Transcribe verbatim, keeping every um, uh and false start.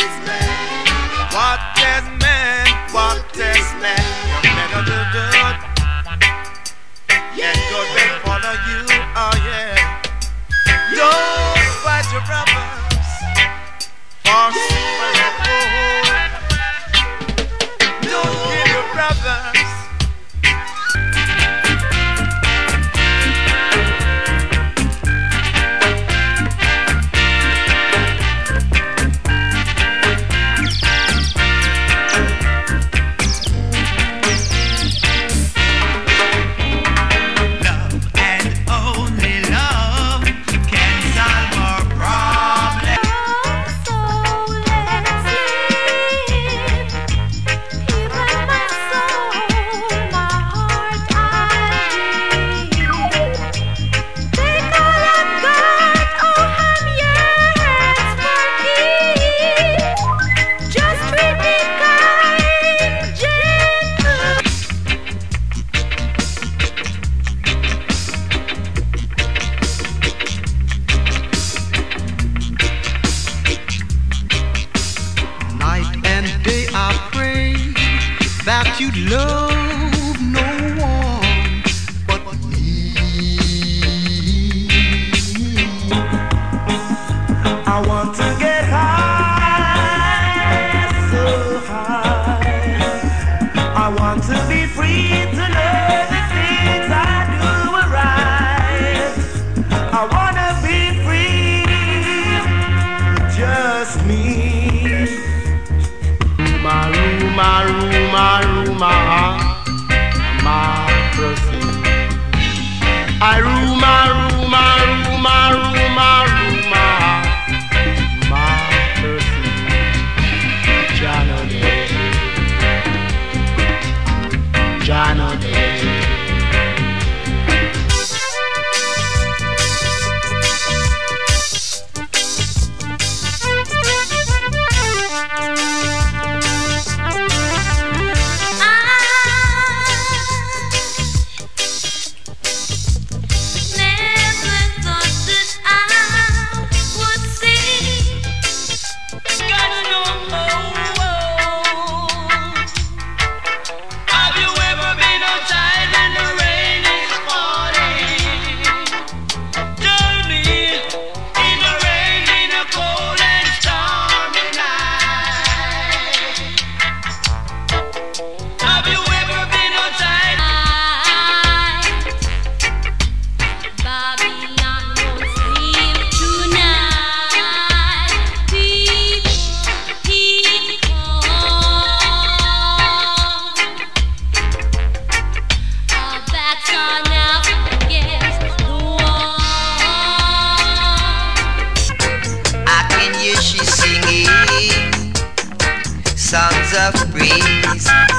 What is man? What is man? You better do good. And good will follow you. Oh yeah. Don't fight your brothers for silver and gold. Don't kill your brothers. That you'd love no one but me. I want to get high, so high. I want to be free to know the things I do are right. I want to be free, just me. Maru, maru, maru, ma, ma, proceed. I ru, maru, maru, maru, maru, ma, ma, proceed. Jano day, Jano day. Songs of praise.